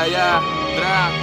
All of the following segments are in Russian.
я драп.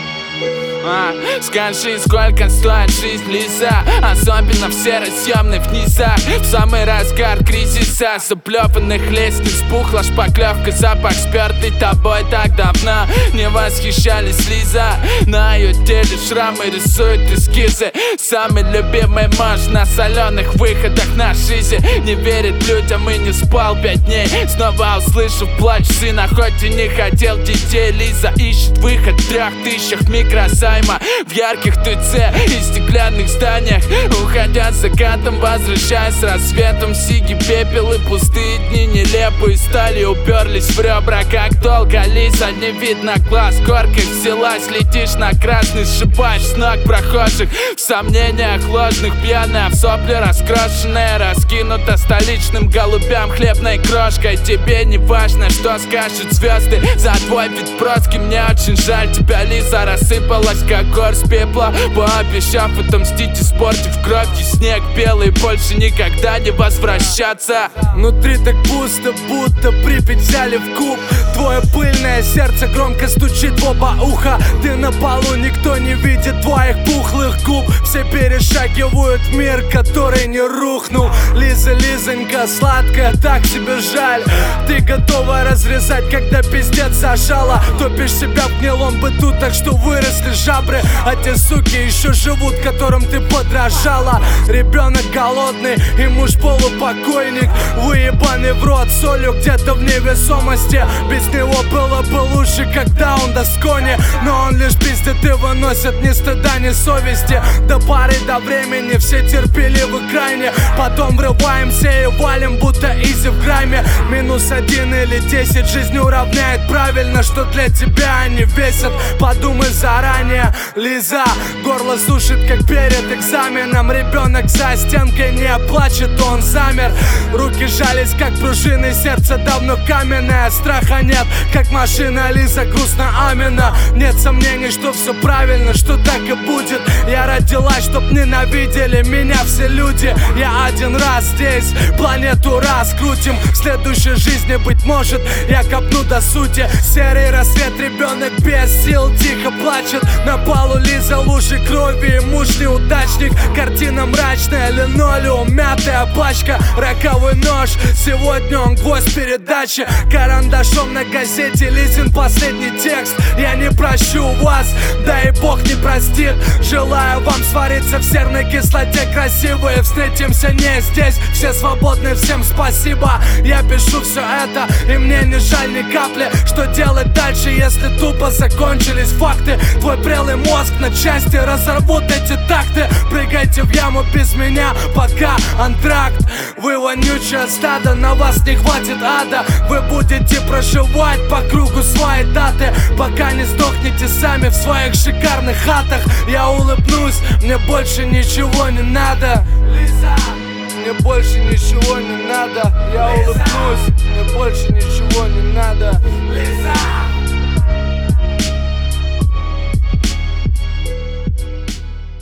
Скажи, сколько стоит жизнь, Лиза? Особенно в серой съемных низах. В самый разгар кризиса с уплёванных лестниц пухла шпаклёвка, запах спёртый тобой так давно. Не восхищались, Лиза? На её теле шрамы рисуют эскизы. Самый любимый муж на солёных выходах на жизни. Не верит людям и не спал 5 дней. Снова услышав плач сына, хоть и не хотел детей. Лиза ищет выход в 3000 микрозайма в ярких ТЦ и стеклянных зданиях. Уходя с закатом, возвращаясь с рассветом. Сиги, пепел и пустые дни нелепые стали, уперлись в ребра. Как долго, Лиза, не видно глаз. Горкой взялась, летишь на красный, сшибаешь с ног прохожих. В сомнениях ложных, пьяная в сопли раскрошенная, раскинута столичным голубям хлебной крошкой. Тебе не важно, что скажут звезды за твой вид броский. Мне очень жаль тебя, Лиза, рассыпалась как горсть пепла, пообещав отомстить, испортив кровью снег белый, больше никогда не возвращаться. Внутри так пусто, будто Припять взяли в куб. Твое пыльное сердце громко стучит в оба уха. Ты на полу, никто не видит твоих пухлых губ. Все перешагивают в мир, который не рухнул. Лиза, Лизонька, сладкая, так тебе жаль. Ты готова разрезать, когда пиздец зажала. Топишь себя в гнилом быту, так что выросли жабры. А те суки еще живут, которым ты подражала. Ребенок голодный и муж полупокойник, выебанный в рот солью где-то в невесомости. Без него было бы лучше, когда он досконе, но он лишь пиздит и выносит ни стыда, ни совести. До поры до времени все терпеливы крайне. Потом врываемся и валим, будто изи в грайме. -1 или 10 жизнь уравняет правильно, что для тебя они весят. Подумай заранее, Лиза. Горло сушит, как перед экзаменом. Ребенок за стенкой не плачет, он замер. Руки жались, как пружины, сердце давно каменное. Страха нет, как машина, Лиза, грустно амина. Нет сомнений, что все правильно, что так и будет. Я родилась, чтоб ненавидели меня все люди. Я один раз здесь, планету раскрутим. В следующей жизни, быть может, я копну до сути. Серый рассвет, ребенок без сил тихо плачет. На полу Лиза, лужи крови и муж неудачник. Картина мрачная, линолеум, мятая пачка, роковой нож. Сегодня он гвоздь передачи. Карандашом на газете Лизин последний текст. Я не прощу вас, да и Бог не простит. Желаю вам свариться в серной кислоте. Красивые, встретимся не здесь. Все свободны, всем спасибо. Я пишу все это, и мне не жаль ни капли. Что делать дальше, если тупо закончились факты? Твой прелый мозг на части разорвут эти такты. Прыгайте в яму без меня, пока антракт. Вы вонючее стадо, на вас не хватит ада. Вы будете проживать по кругу свои даты, пока не сдохнете сами в своих шикарных хатах. Я улыбнусь, мне больше ничего не надо. Лиза, мне больше ничего не надо. Я улыбнусь, мне больше ничего не надо. Лиза.